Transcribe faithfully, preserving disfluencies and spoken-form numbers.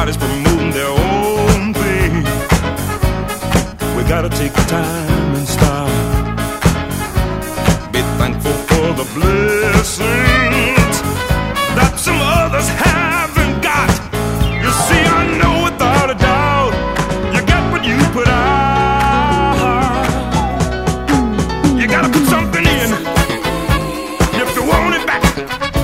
Everybody's promoting their own thing. We gotta take time and stop. Be thankful for the blessings that some others haven't got. You see, I know without a doubt you get what you put out. You gotta put something in if you want it back.